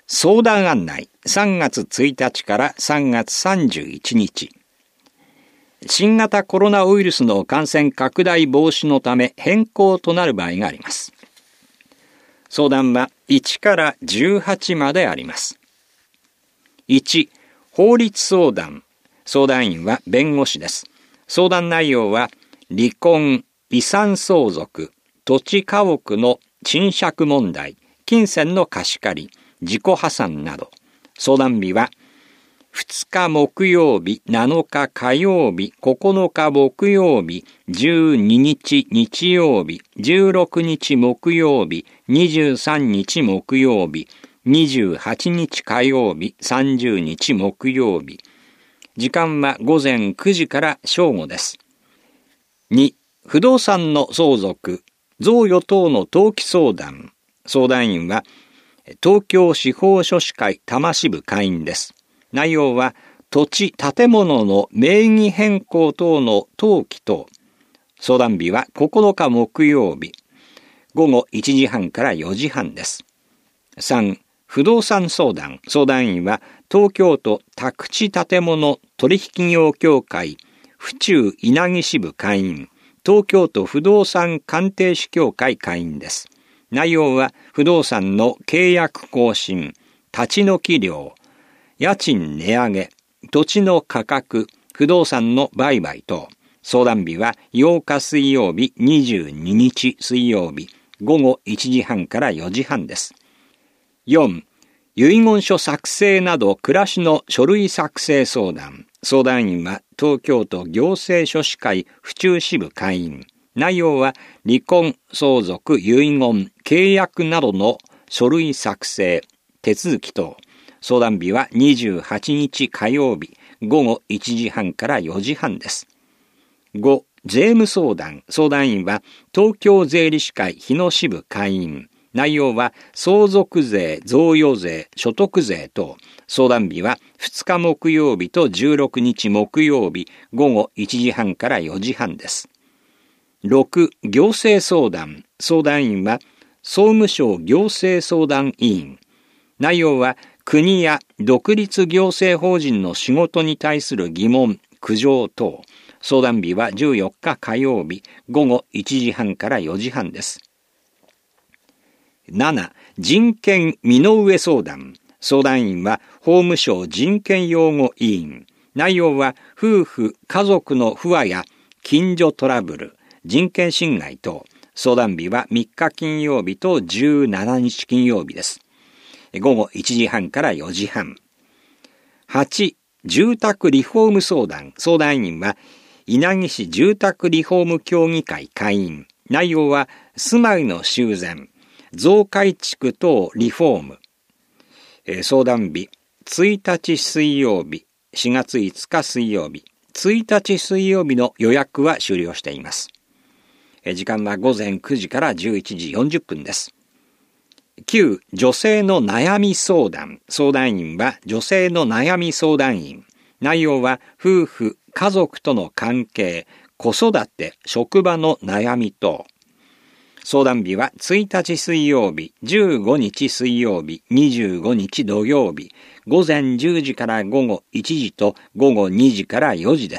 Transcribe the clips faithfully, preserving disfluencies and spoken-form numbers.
相談案内さんがつついたちからさんがつさんじゅういちにち。新型コロナウイルスの感染拡大防止のため変更となる場合があります。相談はいちからじゅうはちまであります。いち、法律相談。相談員は弁護士です。相談内容は離婚、遺産相続、土地家屋の賃借問題、金銭の貸し借り、自己破産など。相談日はふつか木曜日、なのか火曜日、ここのか木曜日、じゅうににち日曜日、じゅうろくにち木曜日、にじゅうさんにち木曜日、にじゅうはちにち火曜日、さんじゅうにち木曜日。時間はごぜんくじから正午です。に、不動産の相続、贈与等の登記相談。相談員は東京司法書士会多摩支部会員です。内容は土地建物の名義変更等の登記等。相談日はここのか木曜日、ごごいちじはんからよじはんです。さん、不動産相談。相談員は東京都宅地建物取引業協会府中稲城支部会員、東京都不動産鑑定士協会会員です。内容は不動産の契約更新、立ち退き料、家賃値上げ、土地の価格、不動産の売買等。相談日はようか水曜日、にじゅうににち水曜日、ごごいちじはんからよじはんです。よん、遺言書作成など暮らしの書類作成相談。相談員は東京都行政書士会府中支部会員。内容は離婚、相続、遺言、契約などの書類作成、手続き等。相談日はにじゅうはちにち火曜日、ごごいちじはんからよじはんです。ご、税務相談。相談員は東京税理士会日野支部会員。内容は相続税、贈与税、所得税等。相談日はふつか木曜日とじゅうろくにち木曜日、ごごいちじはんからよじはんです。ろく、行政相談。相談員は総務省行政相談委員。内容は国や独立行政法人の仕事に対する疑問、苦情等。相談日はじゅうよっか火曜日、ごごいちじはんからよじはんです。なな、人権身の上相談。相談員は法務省人権擁護委員。内容は夫婦、家族の不和や近所トラブル、人権侵害等。相談日はみっか金曜日とじゅうしちにち金曜日です。ごごいちじはんからよじはん。はち、住宅リフォーム相談。相談員は稲城市住宅リフォーム協議会会員。内容は住まいの修繕、増改築等リフォーム。えー、相談日ついたち水曜日、しがついつか水曜日、ついたち水曜日の予約は終了しています。えー、時間はごぜんくじからじゅういちじよんじゅっぷんです。きゅう、女性の悩み相談。相談員は女性の悩み相談員。内容は夫婦、家族との関係、子育て、職場の悩み等。相談日はついたち水曜日、じゅうごにち水曜日、にじゅうごにち土曜日、ごぜんじゅうじからごごいちじとごごにじからよじです。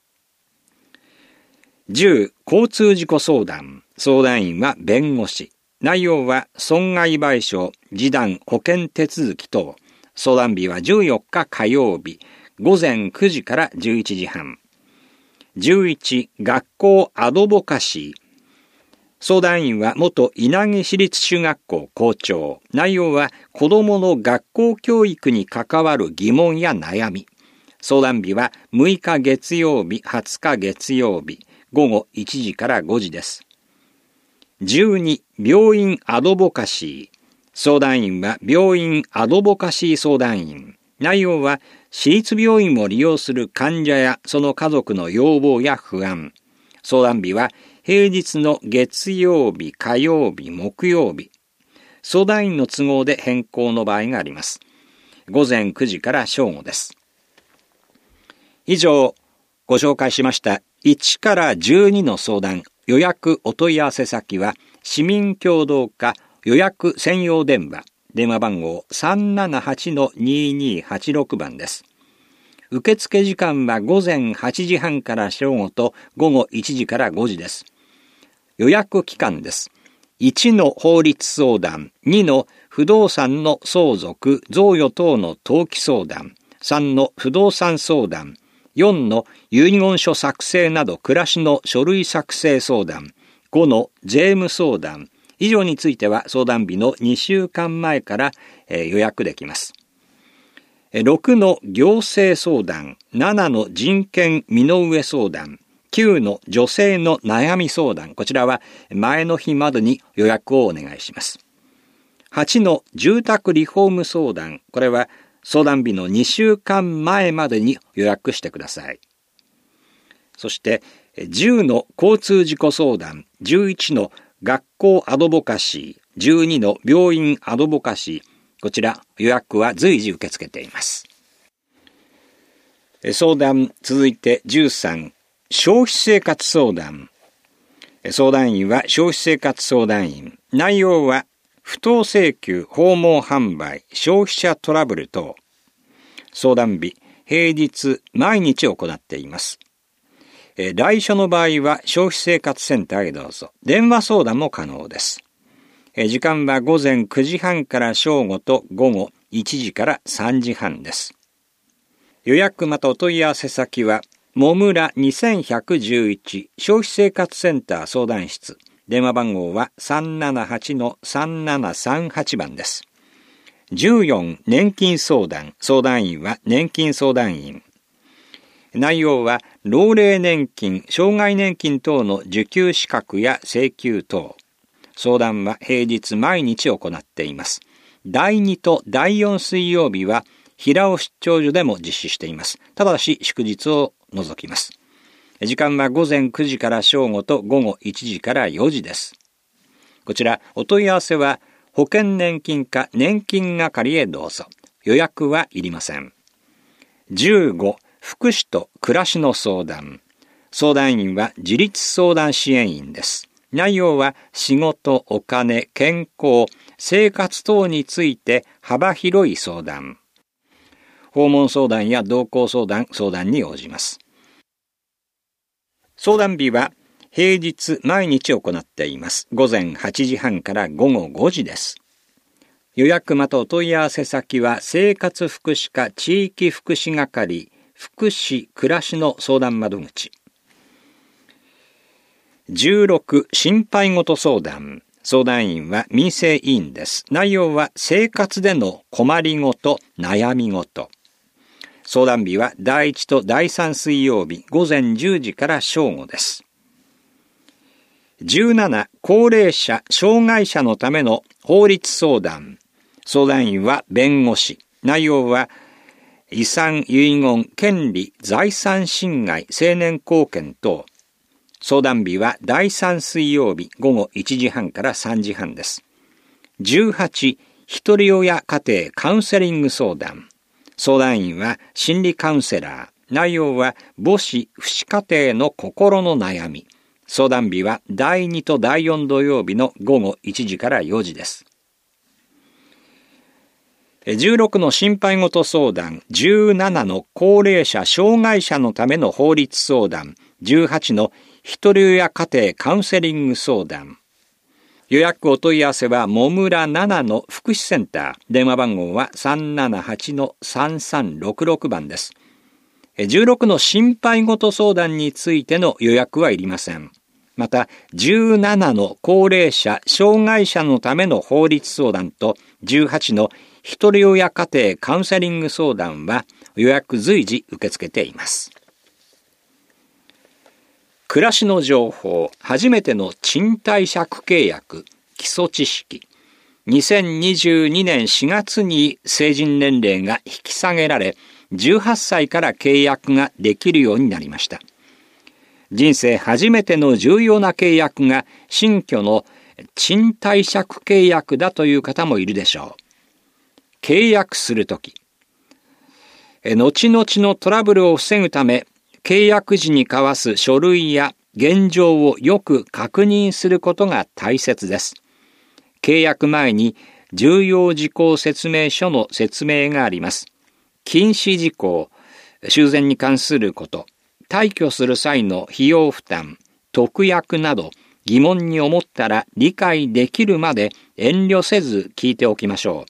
じゅう、交通事故相談。相談員は弁護士。内容は損害賠償、示談、保険手続き等。相談日はじゅうよっか火曜日、ごぜんくじからじゅういちじはん。じゅういち、学校アドボカシー。相談員は元稲城市立中学校校長。内容は子どもの学校教育に関わる疑問や悩み。相談日はむいか月曜日、はつか月曜日、ごごいちじからごじです。じゅうに、病院アドボカシー。相談員は病院アドボカシー相談員。内容は私立病院を利用する患者やその家族の要望や不安。相談日は平日の月曜日、火曜日、木曜日。相談員の都合で変更の場合があります。ごぜんくじから正午です。以上、ご紹介しましたいちからじゅうにの相談、予約お問い合わせ先は市民協働課予約専用電話電話番号 さんななはちのににはちろく 番です。受付時間は午前はちじはんから正午と午後いちじからごじです。予約期間です。いちの法律相談、にの不動産の相続、贈与等の登記相談、さんの不動産相談、よんの遺言書作成など暮らしの書類作成相談、ごの税務相談、以上については相談日のにしゅうかんまえから、えー、予約できます。ろくの行政相談、ななの人権身の上相談、きゅうの女性の悩み相談、こちらは前の日までに予約をお願いします。はちの住宅リフォーム相談、これは相談日のにしゅうかんまえまでに予約してください。そしてじゅうの交通事故相談、じゅういちの学校アドボカシー、じゅうにの病院アドボカシー、こちら予約は随時受け付けています。相談続いてじゅうさん、消費生活相談。相談員は消費生活相談員。内容は不当請求、訪問販売、消費者トラブル等。相談日、平日毎日行っています。来所の場合は消費生活センターへどうぞ。電話相談も可能です。時間は午前くじはんから正午と午後いちじからさんじはんです。予約またお問い合わせ先は、もむらにせんひゃくじゅういち消費生活センター相談室。電話番号は さんななはちのさんななさんはち 番です。じゅうよん、年金相談。相談員は年金相談員。内容は、老齢年金、障害年金等の受給資格や請求等。相談は平日毎日行っています。だいにとだいよん水曜日は平尾出張所でも実施しています。ただし祝日を除きます。時間は午前くじから正午と午後いちじからよじです。こちらお問い合わせは保険年金課年金係へどうぞ。予約はいりません。じゅうご、福祉と暮らしの相談。相談員は自立相談支援員です。内容は仕事、お金、健康、生活等について幅広い相談。訪問相談や同行相談、相談に応じます。相談日は平日毎日行っています。午前はちじはんから午後ごじです。予約またお問い合わせ先は生活福祉課地域福祉係福祉暮らしの相談窓口。じゅうろく、心配事相談。相談員は民生委員です。内容は生活での困りごと、悩み事。相談日はだいいちとだいさん水曜日午前じゅうじから正午です。じゅうなな、高齢者、障害者のための法律相談。相談員は弁護士。内容は遺産、遺言、権利、財産侵害、成年後見等。相談日はだいさん水曜日午後いちじはんからさんじはんです。じゅうはち、ひとり親家庭カウンセリング相談。相談員は心理カウンセラー。内容は母子、父子家庭の心の悩み。相談日はだいにとだいよん土曜日の午後いちじからよじです。じゅうろくの心配事相談、じゅうななの高齢者、障害者のための法律相談、じゅうはちのひとり親家庭カウンセリング相談。予約お問い合わせはもむらななの福祉センター。電話番号は さんななはちのさんさんろくろく 番です。じゅうろくの心配事相談についての予約はいりません。また、じゅうななの高齢者、障害者のための法律相談とじゅうはちのひとり親家庭カウンセリング相談は予約随時受け付けています。暮らしの情報、初めての賃貸借契約、基礎知識。にせんにじゅうにねんしがつに成人年齢が引き下げられ、じゅうはっさいから契約ができるようになりました。人生初めての重要な契約が新居の賃貸借契約だという方もいるでしょう。契約するとき、後々のトラブルを防ぐため、契約時に交わす書類や現状をよく確認することが大切です。契約前に重要事項説明書の説明があります。禁止事項、修繕に関すること、退去する際の費用負担、特約など疑問に思ったら理解できるまで遠慮せず聞いておきましょう。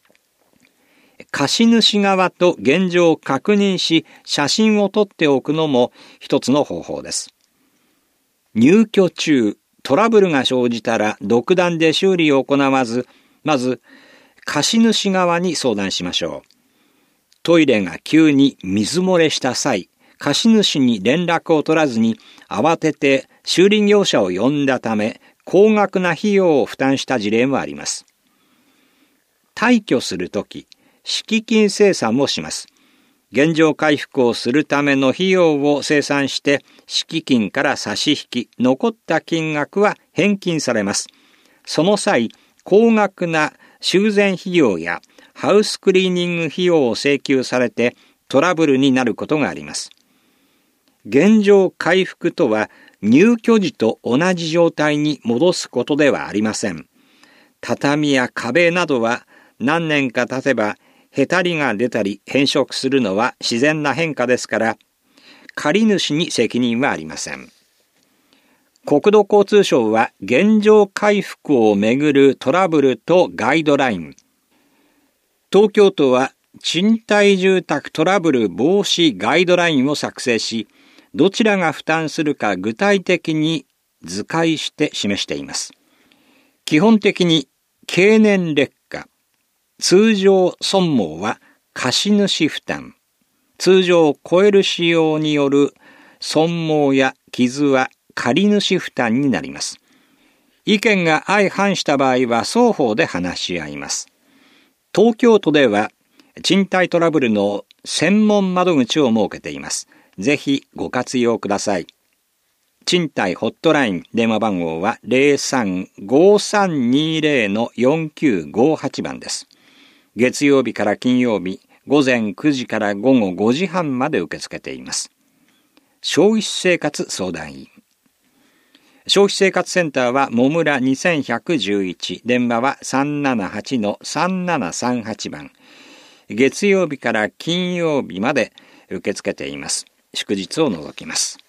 貸主側と現状を確認し、写真を撮っておくのも一つの方法です。入居中、トラブルが生じたら独断で修理を行わず、まず貸主側に相談しましょう。トイレが急に水漏れした際、貸主に連絡を取らずに慌てて修理業者を呼んだため、高額な費用を負担した事例もあります。退去するとき、敷金清算もします。現状回復をするための費用を清算して、敷金から差し引き、残った金額は返金されます。その際、高額な修繕費用やハウスクリーニング費用を請求されてトラブルになることがあります。現状回復とは入居時と同じ状態に戻すことではありません。畳や壁などは何年か経てばへたりが出たり変色するのは自然な変化ですから、借り主に責任はありません。国土交通省は現状回復をめぐるトラブルとガイドライン。東京都は賃貸住宅トラブル防止ガイドラインを作成し、どちらが負担するか具体的に図解して示しています。基本的に経年劣化、通常損耗は貸主負担、通常を超える使用による損耗や傷は借り主負担になります。意見が相反した場合は双方で話し合います。東京都では賃貸トラブルの専門窓口を設けています。ぜひご活用ください。賃貸ホットライン電話番号は ゼロさん ごさんにゼロ よんきゅうごはち 番です。月曜日から金曜日、午前くじから午後ごじはんまで受け付けています。消費生活相談員。消費生活センターはもむらにせんひゃくじゅういち、電話は さんななはち さんななさんはち 番。月曜日から金曜日まで受け付けています。祝日を除きます。